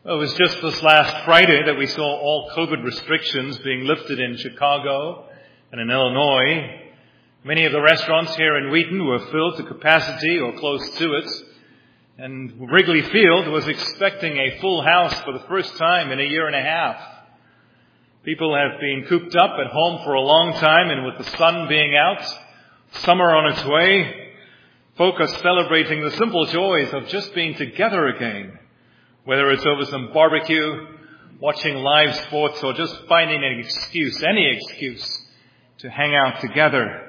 Well, it was just this last Friday that we saw all COVID restrictions being lifted in Chicago and in Illinois. Many of the restaurants here in Wheaton were filled to capacity or close to it. And Wrigley Field was expecting a full house for the first time in a year and a half. People have been cooped up at home for a long time, and with the sun being out, summer on its way, folk are celebrating the simple joys of just being together again. Whether it's over some barbecue, watching live sports, or just finding any excuse to hang out together.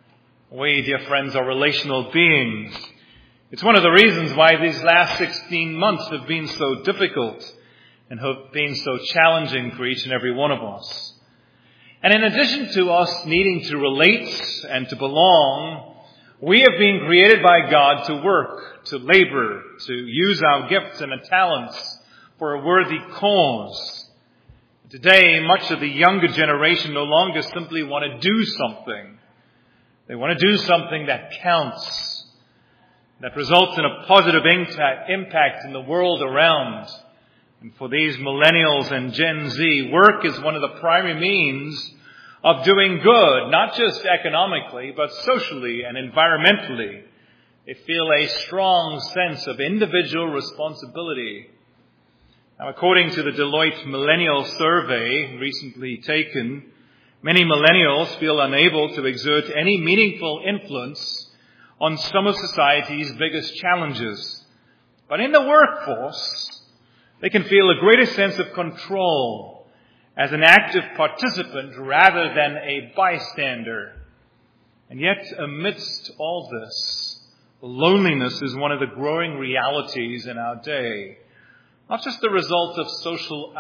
We, dear friends, are relational beings. It's one of the reasons why these last 16 months have been so difficult and have been so challenging for each and every one of us. And in addition to us needing to relate and to belong, we have been created by God to work, to labor, to use our gifts and talents for a worthy cause. Today, much of the younger generation no longer simply want to do something. They want to do something that counts, that results in a positive impact in the world around. And for these millennials and Gen Z, work is one of the primary means of doing good, not just economically, but socially and environmentally. They feel a strong sense of individual responsibility. Now, according to the Deloitte Millennial Survey recently taken, many millennials feel unable to exert any meaningful influence on some of society's biggest challenges. But in the workforce, they can feel a greater sense of control as an active participant rather than a bystander. And yet, amidst all this, loneliness is one of the growing realities in our day. Not just the result of social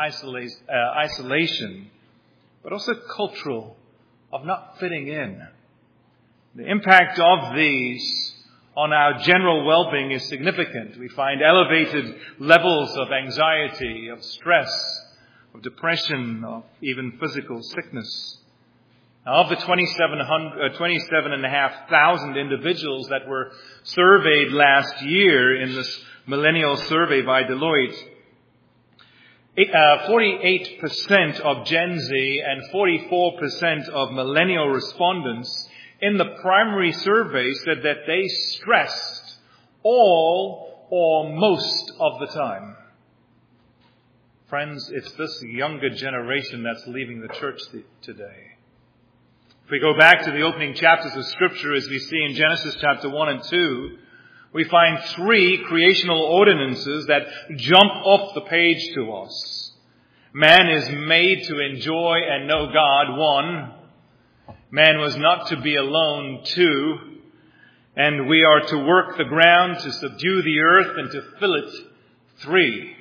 isolation, but also cultural, of not fitting in. The impact of these on our general well-being is significant. We find elevated levels of anxiety, of stress, of depression, of even physical sickness. Now, of the 27,500 individuals that were surveyed last year in this millennial survey by Deloitte, 48% of Gen Z and 44% of millennial respondents in the primary survey said that they stressed all or most of the time. Friends, it's this younger generation that's leaving the church today. If we go back to the opening chapters of Scripture, as we see in Genesis chapter 1 and 2, we find three creational ordinances that jump off the page to us. Man is made to enjoy and know God, 1. Man was not to be alone, 2. And we are to work the ground, to subdue the earth, and to fill it, 3.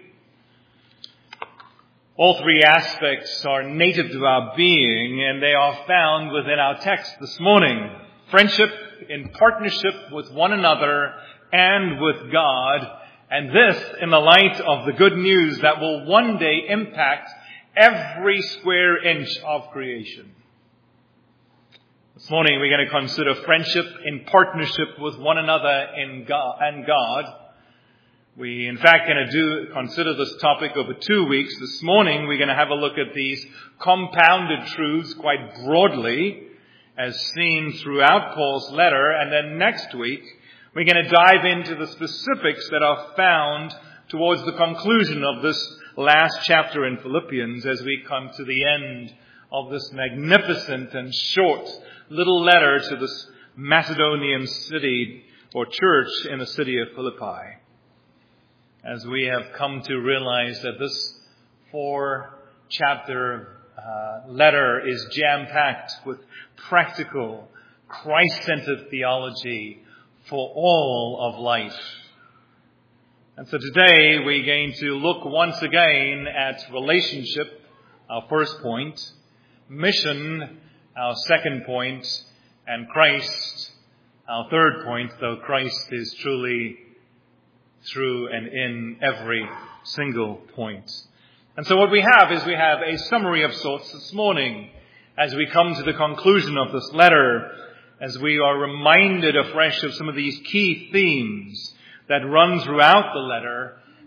All three aspects are native to our being, and they are found within our text this morning. Friendship in partnership with one another and with God, and this in the light of the good news that will one day impact every square inch of creation. This morning we're going to consider friendship in partnership with one another and God. We, in fact, going to consider this topic over 2 weeks. This morning, we're going to have a look at these compounded truths quite broadly, as seen throughout Paul's letter. And then next week, we're going to dive into the specifics that are found towards the conclusion of this last chapter in Philippians as we come to the end of this magnificent and short little letter to this Macedonian city or church in the city of Philippi. As we have come to realize that this 4-chapter letter is jam-packed with practical, Christ-centered theology for all of life. And so today we're going to look once again at relationship, our first point, mission, our second point, and Christ, our third point, though Christ is truly through and in every single point. And so what we have is we have a summary of sorts this morning as we come to the conclusion of this letter, as we are reminded afresh of some of these key themes that run throughout the letter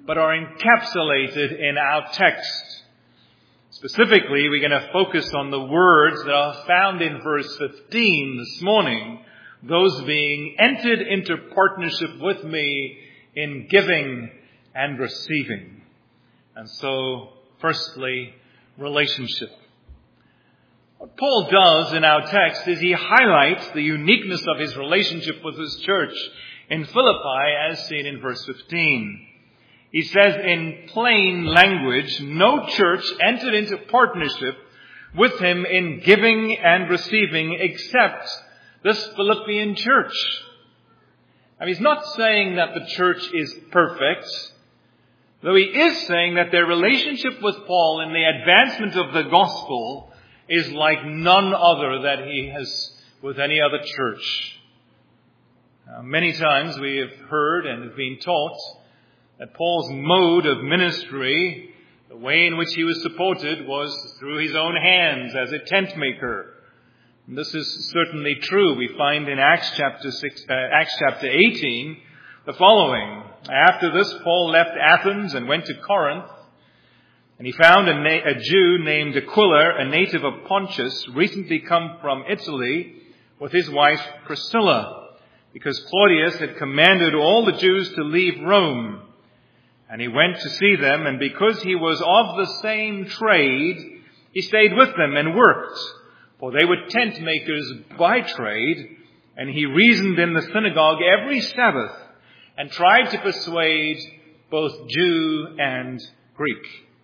but are encapsulated in our text. Specifically, we're going to focus on the words that are found in verse 15 this morning, those being entered into partnership with me in giving and receiving. And so, firstly, relationship. What Paul does in our text is he highlights the uniqueness of his relationship with his church in Philippi as seen in verse 15. He says in plain language, no church entered into partnership with him in giving and receiving except this Philippian church. Now, he's not saying that the church is perfect, though he is saying that their relationship with Paul in the advancement of the gospel is like none other that he has with any other church. Many times we have heard and have been taught that Paul's mode of ministry, the way in which he was supported, was through his own hands as a tent maker. And this is certainly true. We find in Acts chapter 18 the following. After this, Paul left Athens and went to Corinth, and he found a Jew named Aquila, a native of Pontus, recently come from Italy, with his wife Priscilla, because Claudius had commanded all the Jews to leave Rome. And he went to see them, and because he was of the same trade, he stayed with them and worked, for they were tent makers by trade, and he reasoned in the synagogue every Sabbath and tried to persuade both Jew and Greek.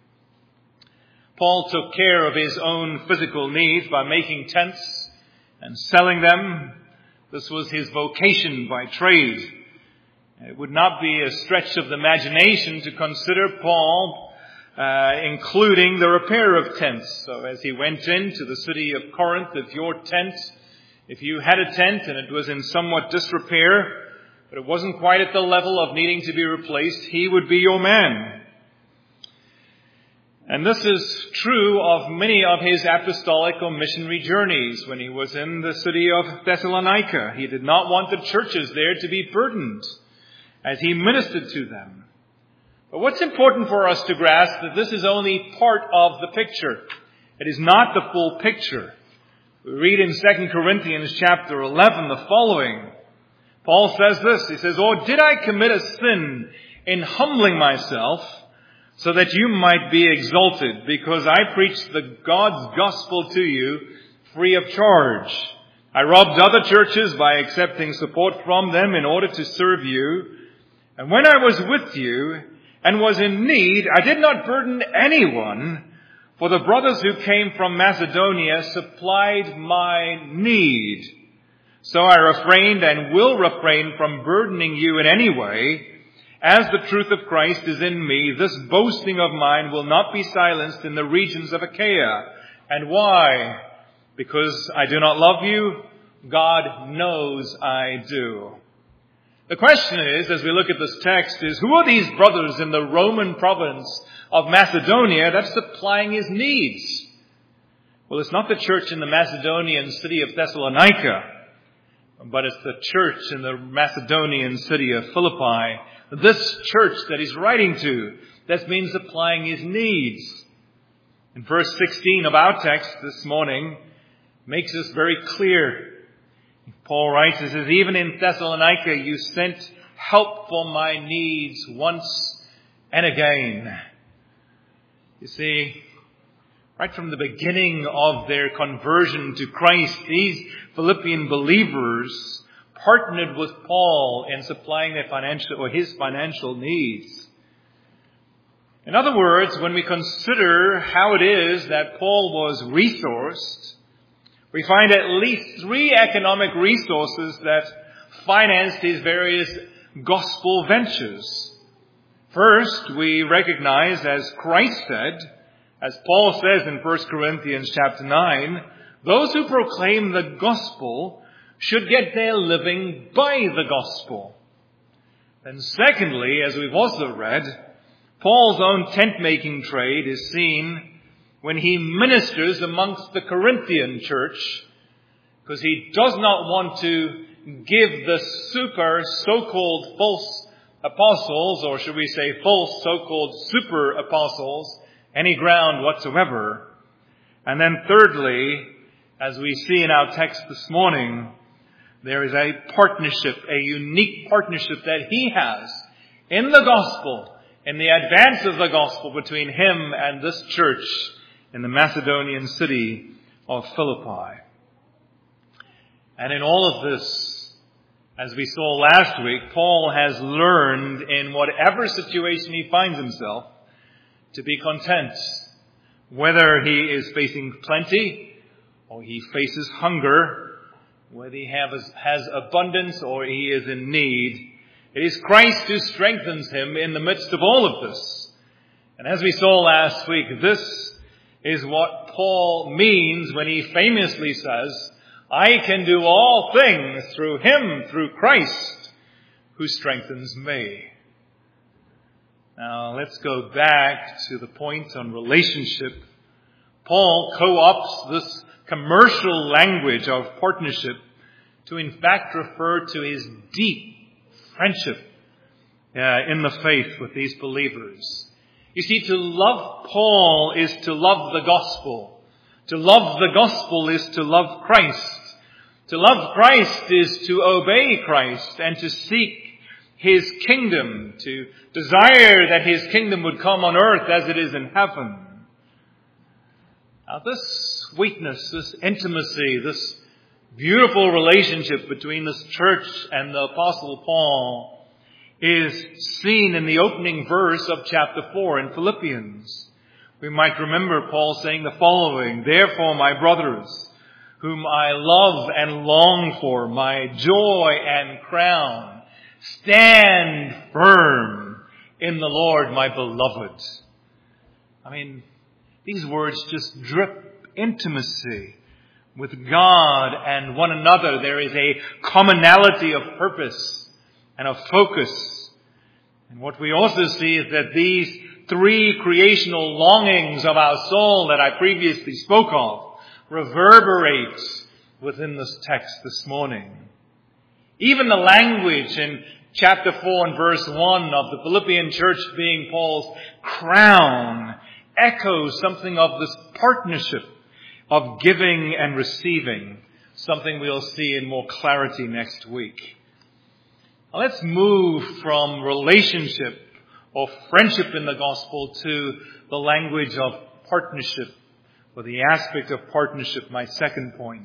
Paul took care of his own physical needs by making tents and selling them. This was his vocation by trade. It would not be a stretch of the imagination to consider Paul including the repair of tents. So as he went into the city of Corinth, if you had a tent and it was in somewhat disrepair, but it wasn't quite at the level of needing to be replaced, he would be your man. And this is true of many of his apostolic or missionary journeys. When he was in the city of Thessalonica, he did not want the churches there to be burdened as he ministered to them. But what's important for us to grasp that this is only part of the picture. It is not the full picture. We read in 2 Corinthians chapter 11 the following. Paul says this, he says, "Or did I commit a sin in humbling myself so that you might be exalted, because I preached the God's gospel to you free of charge? I robbed other churches by accepting support from them in order to serve you. And when I was with you and was in need, I did not burden anyone, for the brothers who came from Macedonia supplied my need. So I refrained and will refrain from burdening you in any way. As the truth of Christ is in me, this boasting of mine will not be silenced in the regions of Achaia. And why? Because I do not love you? God knows I do." The question is, as we look at this text, is who are these brothers in the Roman province of Macedonia that's supplying his needs? Well, it's not the church in the Macedonian city of Thessalonica, but it's the church in the Macedonian city of Philippi. This church that he's writing to, that's been supplying his needs. In verse 16 of our text this morning, makes this very clear. Paul writes, he says, "Even in Thessalonica you sent help for my needs once and again." You see, right from the beginning of their conversion to Christ, these Philippian believers partnered with Paul in supplying his financial needs. In other words, when we consider how it is that Paul was resourced, we find at least 3 economic resources that financed his various gospel ventures. First, we recognize, as Christ said, as Paul says in 1 Corinthians chapter 9, those who proclaim the gospel should get their living by the gospel. And secondly, as we've also read, Paul's own tent-making trade is seen when he ministers amongst the Corinthian church, because he does not want to give the super so-called false apostles, or should we say false so-called super apostles, any ground whatsoever. And then thirdly, as we see in our text this morning, there is a partnership, a unique partnership that he has in the gospel, in the advance of the gospel between him and this church in the Macedonian city of Philippi. And in all of this, as we saw last week, Paul has learned in whatever situation he finds himself to be content, whether he is facing plenty or he faces hunger, whether he has abundance or he is in need. It is Christ who strengthens him in the midst of all of this. And as we saw last week, this is what Paul means when he famously says, I can do all things through him, through Christ, who strengthens me. Now let's go back to the point on relationship. Paul co-opts this commercial language of partnership to in fact refer to his deep friendship in the faith with these believers. You see, to love Paul is to love the gospel. To love the gospel is to love Christ. To love Christ is to obey Christ and to seek his kingdom, to desire that his kingdom would come on earth as it is in heaven. Now this sweetness, this intimacy, this beautiful relationship between this church and the Apostle Paul is seen in the opening verse of chapter 4 in Philippians. We might remember Paul saying the following, Therefore, my brothers, whom I love and long for, my joy and crown, stand firm in the Lord, my beloved. I mean, these words just drip intimacy with God and one another. There is a commonality of purpose and of focus. And what we also see is that these three creational longings of our soul that I previously spoke of reverberate within this text this morning. Even the language in chapter 4 and verse 1 of the Philippian church being Paul's crown echoes something of this partnership of giving and receiving, something we'll see in more clarity next week. Now let's move from relationship or friendship in the gospel to the language of partnership, or the aspect of partnership, my second point.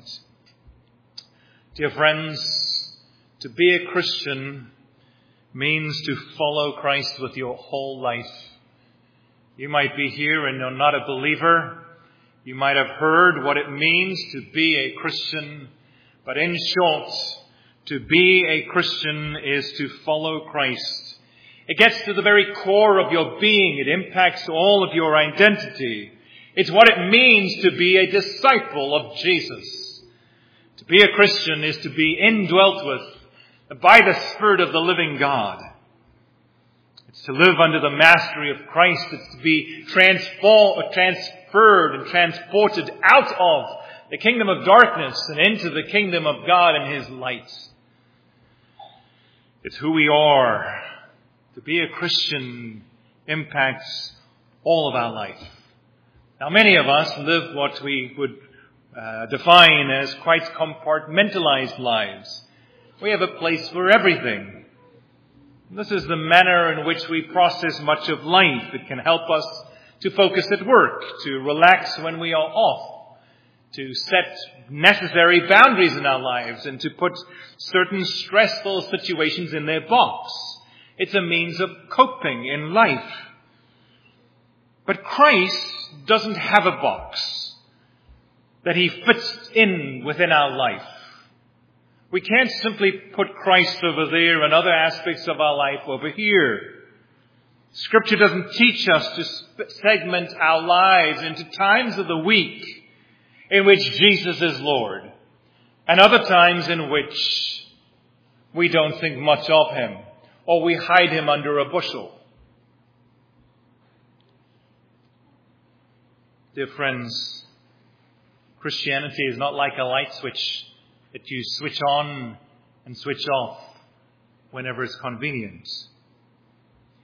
Dear friends, to be a Christian means to follow Christ with your whole life. You might be here and you're not a believer. You might have heard what it means to be a Christian. But in short, to be a Christian is to follow Christ. It gets to the very core of your being. It impacts all of your identity. It's what it means to be a disciple of Jesus. To be a Christian is to be indwelt with by the Spirit of the living God. It's to live under the mastery of Christ. It's to be transferred and transported out of the kingdom of darkness and into the kingdom of God and his light. It's who we are. To be a Christian impacts all of our life. Now, many of us live what we would define as quite compartmentalized lives. We have a place for everything. This is the manner in which we process much of life. It can help us to focus at work, to relax when we are off, to set necessary boundaries in our lives, and to put certain stressful situations in their box. It's a means of coping in life. But Christ doesn't have a box that he fits in within our life. We can't simply put Christ over there and other aspects of our life over here. Scripture doesn't teach us to segment our lives into times of the week in which Jesus is Lord, and other times in which we don't think much of him, or we hide him under a bushel. Dear friends, Christianity is not like a light switch that you switch on and switch off whenever it's convenient.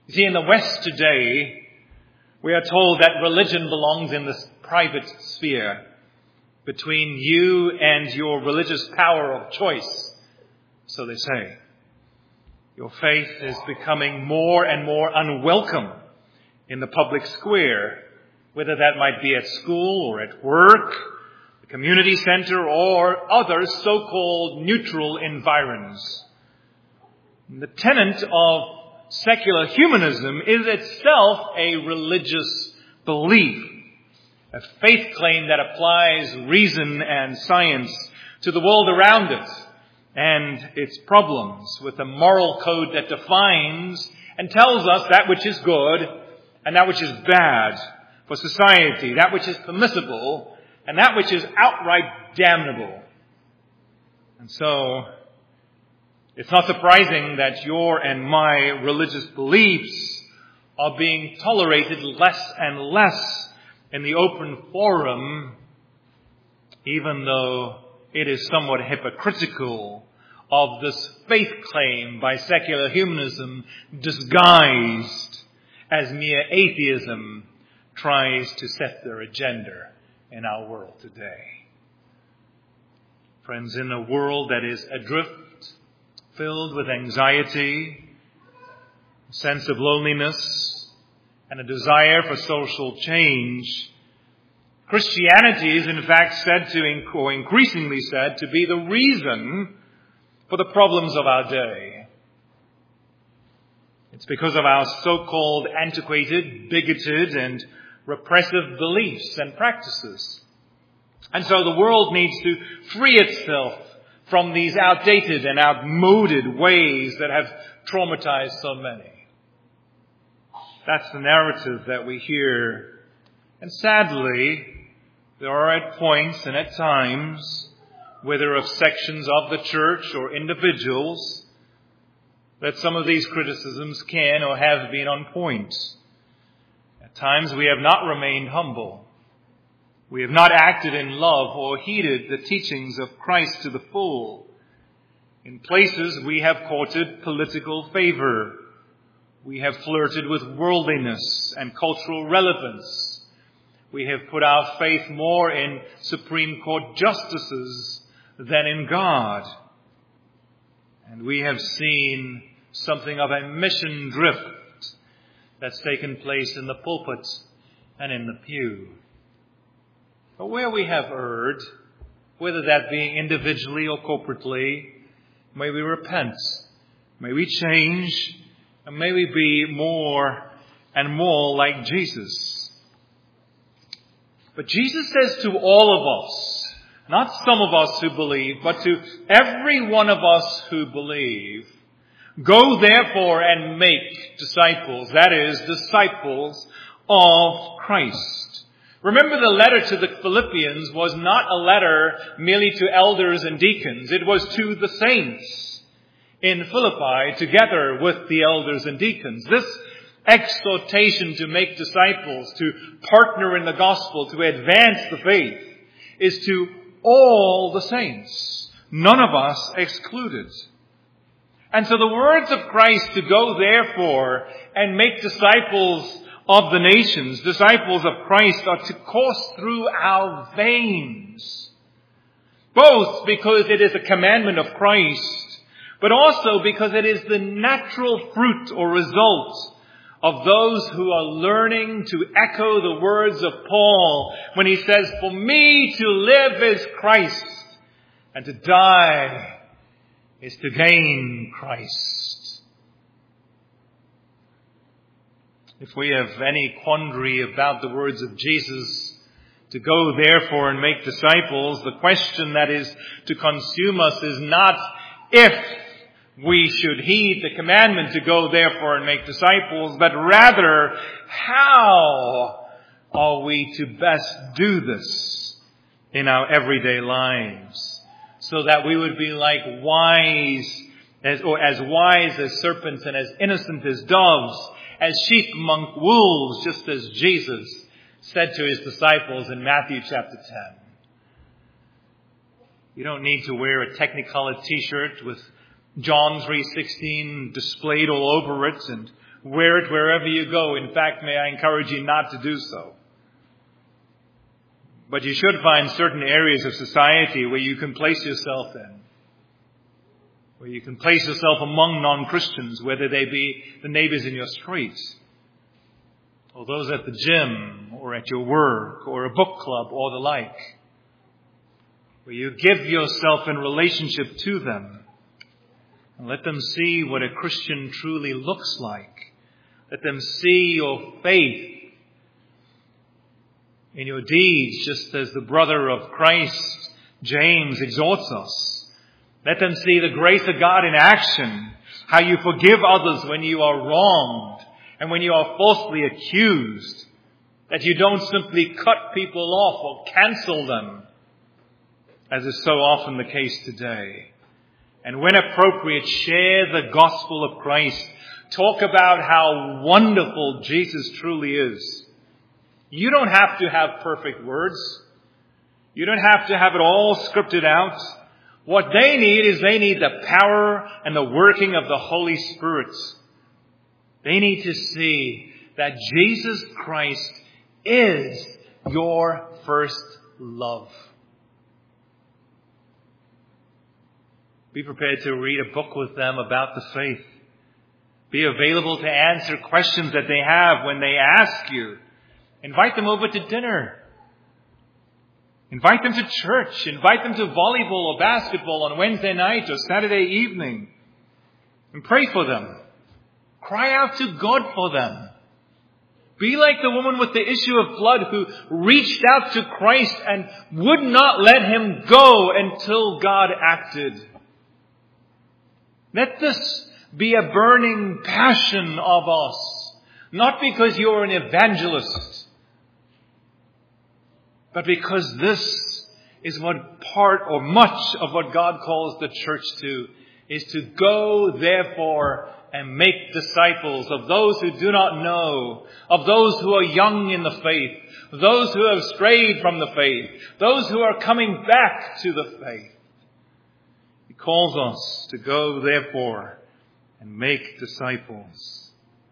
You see, in the West today, we are told that religion belongs in this private sphere between you and your religious power of choice, so they say. Your faith is becoming more and more unwelcome in the public square, whether that might be at school or at work, the community center, or other so-called neutral environs. The tenet of secular humanism is itself a religious belief, a faith claim that applies reason and science to the world around it and its problems, with a moral code that defines and tells us that which is good and that which is bad for society, that which is permissible and that which is outright damnable. And so, it's not surprising that your and my religious beliefs are being tolerated less and less in the open forum, even though it is somewhat hypocritical of this faith claim by secular humanism disguised as mere atheism tries to set their agenda in our world today. Friends, in a world that is adrift, filled with anxiety, a sense of loneliness, and a desire for social change, Christianity is in fact said to, or increasingly said, to be the reason for the problems of our day. It's because of our so-called antiquated, bigoted, and repressive beliefs and practices. And so the world needs to free itself from these outdated and outmoded ways that have traumatized so many. That's the narrative that we hear. And sadly, there are at points and at times, whether of sections of the church or individuals, that some of these criticisms can or have been on point. At times we have not remained humble. We have not acted in love or heeded the teachings of Christ to the full. In places we have courted political favor. We have flirted with worldliness and cultural relevance. We have put our faith more in Supreme Court justices than in God. And we have seen something of a mission drift that's taken place in the pulpit and in the pew. But where we have erred, whether that be individually or corporately, may we repent, may we change, and may we be more and more like Jesus. But Jesus says to all of us, not some of us who believe, but to every one of us who believe, go therefore and make disciples, that is, disciples of Christ. Remember, the letter to the Philippians was not a letter merely to elders and deacons. It was to the saints in Philippi together with the elders and deacons. This exhortation to make disciples, to partner in the gospel, to advance the faith, is to all the saints, none of us excluded. And so the words of Christ to go therefore and make disciples of the nations, disciples of Christ, are to course through our veins. Both because it is a commandment of Christ, but also because it is the natural fruit or result of those who are learning to echo the words of Paul when he says, "For me to live is Christ, and to die is to gain Christ." If we have any quandary about the words of Jesus, to go therefore and make disciples, the question that is to consume us is not if we should heed the commandment to go therefore and make disciples, but rather how are we to best do this in our everyday lives, so that we would be like as wise as serpents and as innocent as doves, as sheep among wolves, just as Jesus said to his disciples in Matthew chapter 10. You don't need to wear a Technicolor t-shirt with John 3:16 displayed all over it and wear it wherever you go. In fact, may I encourage you not to do so. But you should find certain areas of society where you can place yourself in. Where you can place yourself among non-Christians, whether they be the neighbors in your street, or those at the gym, or at your work, or a book club, or the like. Where you give yourself in relationship to them. And let them see what a Christian truly looks like. Let them see your faith in your deeds, just as the brother of Christ, James, exhorts us. Let them see the grace of God in action, how you forgive others when you are wronged and when you are falsely accused, that you don't simply cut people off or cancel them, as is so often the case today. And when appropriate, share the gospel of Christ. Talk about how wonderful Jesus truly is. You don't have to have perfect words. You don't have to have it all scripted out. What they need is they need the power and the working of the Holy Spirit. They need to see that Jesus Christ is your first love. Be prepared to read a book with them about the faith. Be available to answer questions that they have when they ask you. Invite them over to dinner. Invite them to church. Invite them to volleyball or basketball on Wednesday night or Saturday evening. And pray for them. Cry out to God for them. Be like the woman with the issue of blood who reached out to Christ and would not let him go until God acted. Let this be a burning passion of us. Not because you're an evangelist, but because this is what part or much of what God calls the church to, is to go therefore and make disciples of those who do not know, of those who are young in the faith, those who have strayed from the faith, those who are coming back to the faith. He calls us to go therefore and make disciples.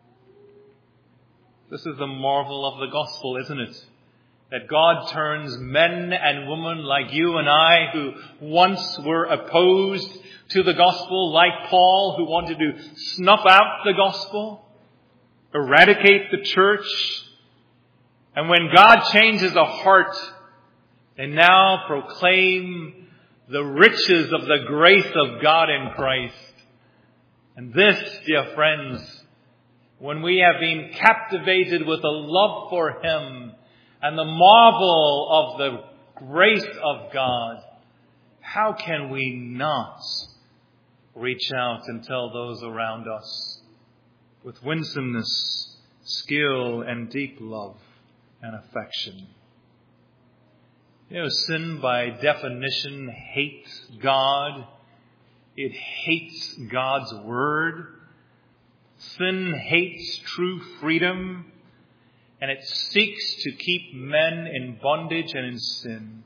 This is the marvel of the gospel, isn't it? That God turns men and women like you and I, who once were opposed to the gospel, like Paul, who wanted to snuff out the gospel, eradicate the church. And when God changes a heart, they now proclaim the riches of the grace of God in Christ. And this, dear friends, when we have been captivated with a love for Him and the marvel of the grace of God, how can we not reach out and tell those around us with winsomeness, skill, and deep love and affection? You know, sin by definition hates God. It hates God's word. Sin hates true freedom, and it seeks to keep men in bondage and in sin.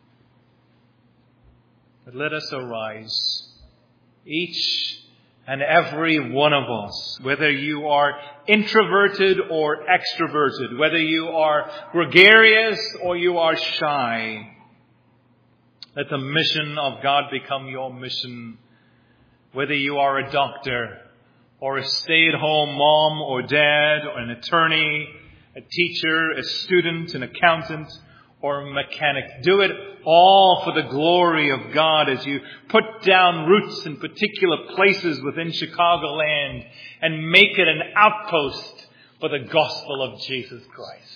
But let us arise, each and every one of us, whether you are introverted or extroverted, whether you are gregarious or you are shy. Let the mission of God become your mission, whether you are a doctor or a stay-at-home mom or dad or an attorney, a teacher, a student, an accountant, or a mechanic. Do it all for the glory of God as you put down roots in particular places within Chicagoland and make it an outpost for the gospel of Jesus Christ.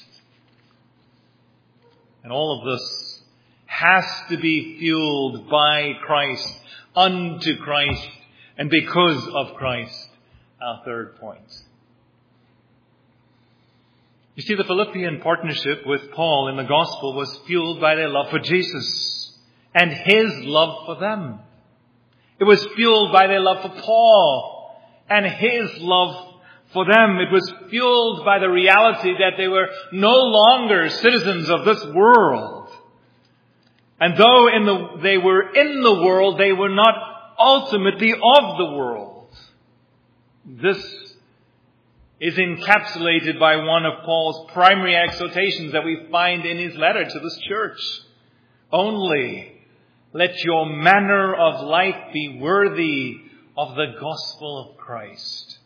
And all of this has to be fueled by Christ, unto Christ, and because of Christ. Our third point. You see, the Philippian partnership with Paul in the gospel was fueled by their love for Jesus and His love for them. It was fueled by their love for Paul and His love for them. It was fueled by the reality that they were no longer citizens of this world. And though they were in the world, they were not ultimately of the world. This is encapsulated by one of Paul's primary exhortations that we find in his letter to this church. Only let your manner of life be worthy of the gospel of Christ.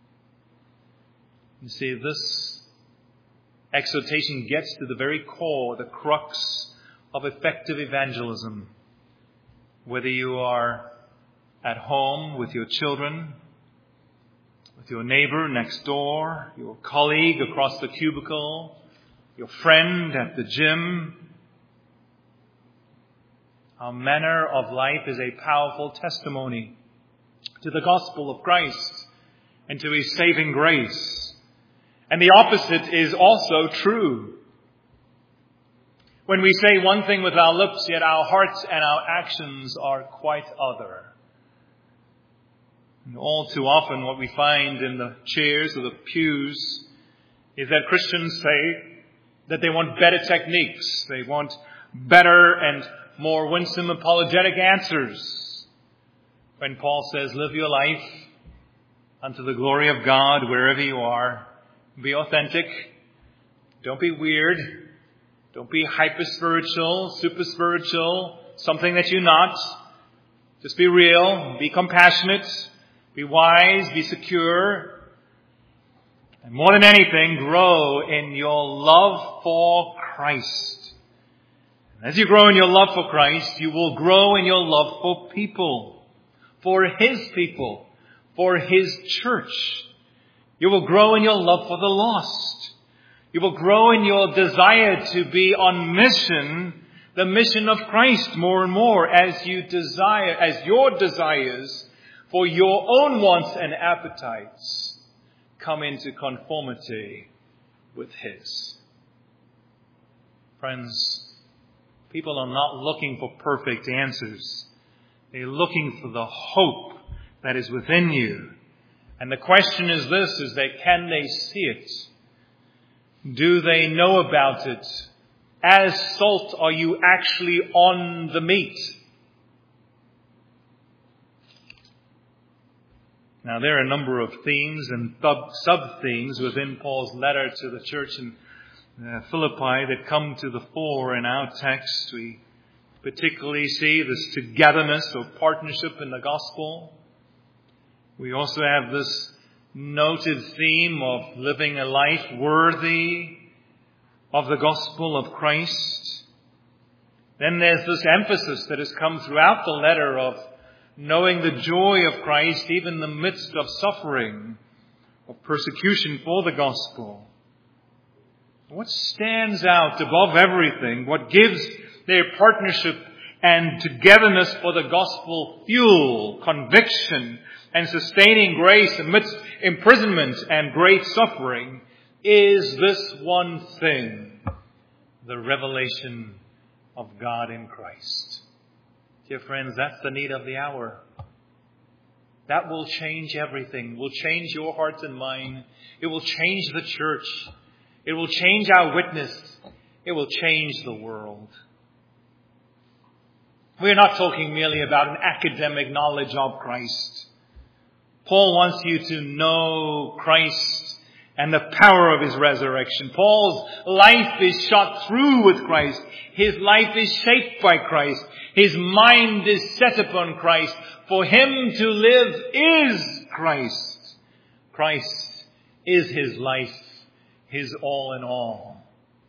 You see, this exhortation gets to the very core, the crux of effective evangelism. Whether you are at home with your children, with your neighbor next door, your colleague across the cubicle, your friend at the gym, our manner of life is a powerful testimony to the gospel of Christ and to His saving grace. And the opposite is also true. When we say one thing with our lips, yet our hearts and our actions are quite other. And all too often what we find in the chairs or the pews is that Christians say that they want better techniques. They want better and more winsome apologetic answers. When Paul says, live your life unto the glory of God wherever you are. Be authentic. Don't be weird. Don't be hyper-spiritual, super-spiritual, something that you're not. Just be real. Be compassionate. Be wise. Be secure. And more than anything, grow in your love for Christ. As you grow in your love for Christ, you will grow in your love for people, for His people, for His church. You will grow in your love for the lost. You will grow in your desire to be on mission, the mission of Christ more and more as your desires for your own wants and appetites come into conformity with His. Friends, people are not looking for perfect answers. They're looking for the hope that is within you. And the question is this, is that can they see it? Do they know about it? As salt, are you actually on the meat? Now, there are a number of themes and sub-themes within Paul's letter to the church in Philippi that come to the fore in our text. We particularly see this togetherness or partnership in the gospel. We also have this noted theme of living a life worthy of the gospel of Christ. Then there's this emphasis that has come throughout the letter of knowing the joy of Christ even in the midst of suffering, of persecution for the gospel. What stands out above everything, what gives their partnership and togetherness for the gospel fuel, conviction, and sustaining grace amidst imprisonment and great suffering, is this one thing, the revelation of God in Christ. Dear friends, that's the need of the hour. That will change everything. It will change your heart and mine. It will change the church. It will change our witness. It will change the world. We're not talking merely about an academic knowledge of Christ. Paul wants you to know Christ and the power of His resurrection. Paul's life is shot through with Christ. His life is shaped by Christ. His mind is set upon Christ. For him to live is Christ. Christ is his life, his all in all.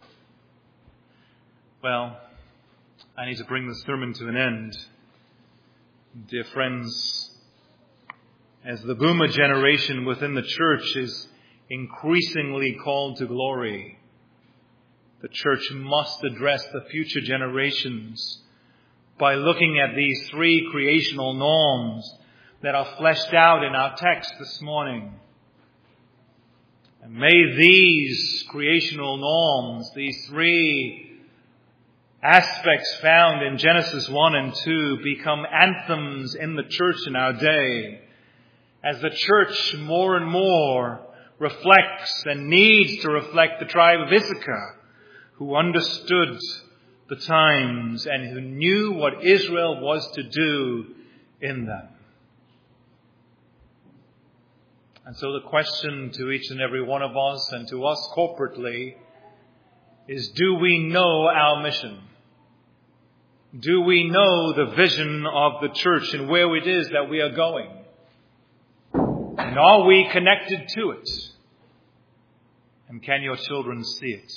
Well, I need to bring the sermon to an end. Dear friends, as the boomer generation within the church is increasingly called to glory, the church must address the future generations by looking at these three creational norms that are fleshed out in our text this morning. And may these creational norms, these three aspects found in Genesis 1 and 2, become anthems in the church in our day, as the church more and more reflects and needs to reflect the tribe of Issachar, who understood the times and who knew what Israel was to do in them. And so the question to each and every one of us and to us corporately is, do we know our mission? Do we know the vision of the church and where it is that we are going? And are we connected to it? And can your children see it?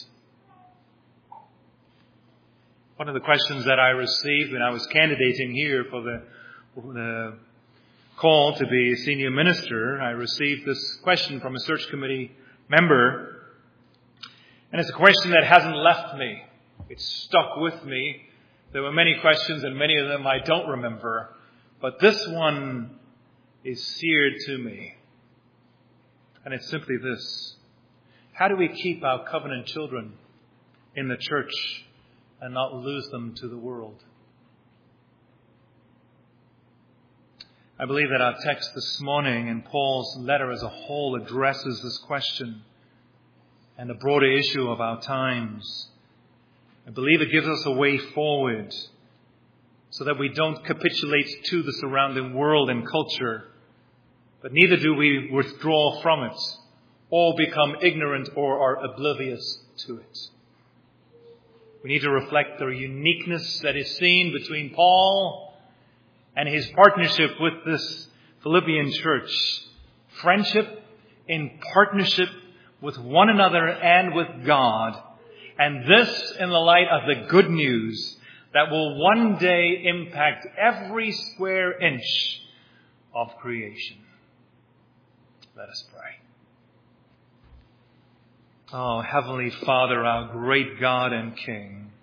One of the questions that I received when I was candidating here for the call to be a senior minister, I received this question from a search committee member. And it's a question that hasn't left me. It's stuck with me. There were many questions, and many of them I don't remember. But this one is seared to me. And it's simply this: how do we keep our covenant children in the church and not lose them to the world? I believe that our text this morning and Paul's letter as a whole addresses this question and the broader issue of our times. I believe it gives us a way forward so that we don't capitulate to the surrounding world and culture, but neither do we withdraw from it or become ignorant or are oblivious to it. We need to reflect the uniqueness that is seen between Paul and his partnership with this Philippian church. Friendship in partnership with one another and with God. And this in the light of the good news that will one day impact every square inch of creation. Let us pray. Oh, Heavenly Father, our great God and King,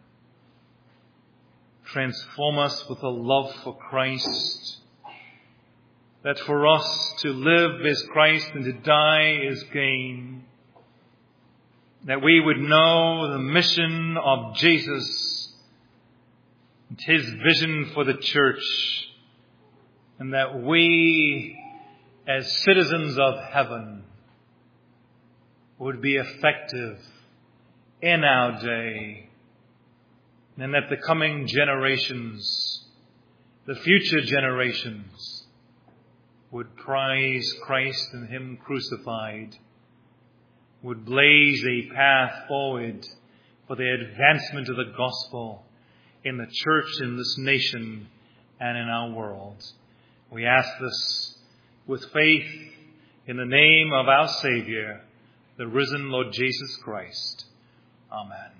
transform us with a love for Christ, that for us to live is Christ and to die is gain, that we would know the mission of Jesus and His vision for the church, and that we, as citizens of heaven, would be effective in our day, and that the coming generations, the future generations, would prize Christ and Him crucified, would blaze a path forward for the advancement of the gospel in the church, in this nation, and in our world. We ask this with faith in the name of our Savior, the risen Lord Jesus Christ. Amen.